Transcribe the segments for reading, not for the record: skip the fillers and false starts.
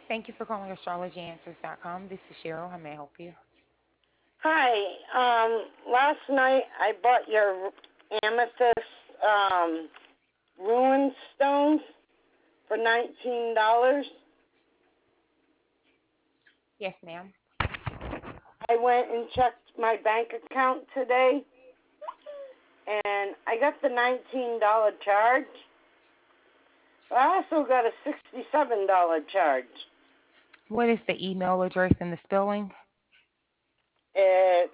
Thank you for calling astrologyanswers.com. This is Cheryl. How may I help you? Hi. Last night I bought your amethyst ruin stones for $19. Yes, ma'am. I went and checked my bank account today, and I got the $19 charge. But I also got a $67 charge. What is the email address and the spelling? It's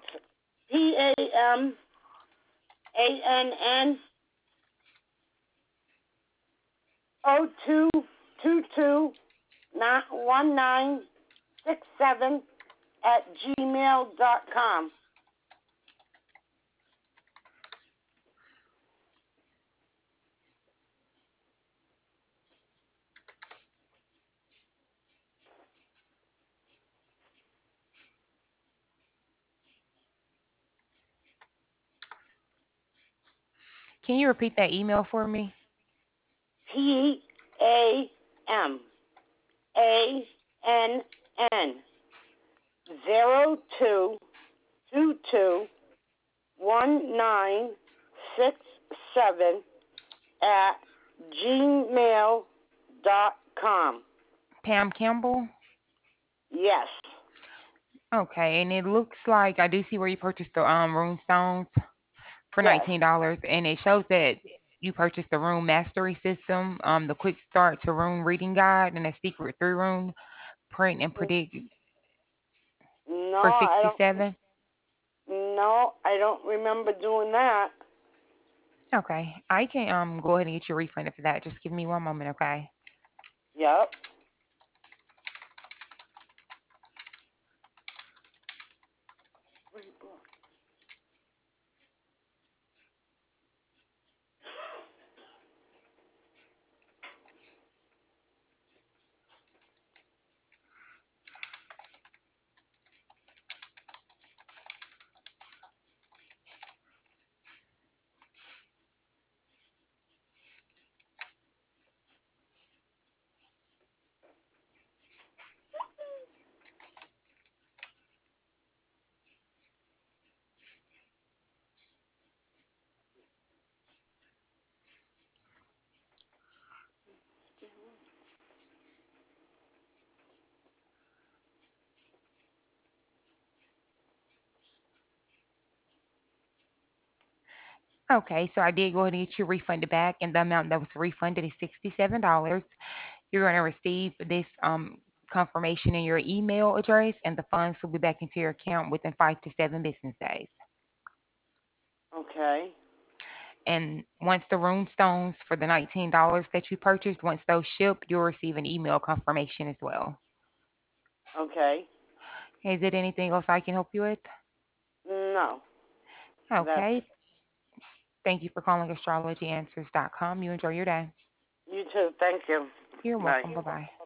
PAMANN02221967@gmail.com. Can you repeat that email for me? PAMANN 02221967 at gmail.com. Pam Campbell? Yes. Okay, and it looks like I do see where you purchased the rune stones for Yes. $19, and it shows that you purchased the Rune Mastery System, the Quick Start to Rune Reading Guide, and a Secret 3 Rune Print and Predict No, for I don't. 67. No, I don't remember doing that. Okay, I can go ahead and get you refunded for that. Just give me one moment, okay? Yep. Okay, so I did go ahead and get you refunded back, and the amount that was refunded is $67. You're going to receive this confirmation in your email address, and the funds will be back into your account within 5 to 7 business days. Okay. And once the rune stones for the $19 that you purchased, once those ship, you'll receive an email confirmation as well. Okay. Is it anything else I can help you with? No. That's Okay. Thank you for calling astrologyanswers.com. You enjoy your day. you too. Thank you. You're Bye. welcome. Bye bye.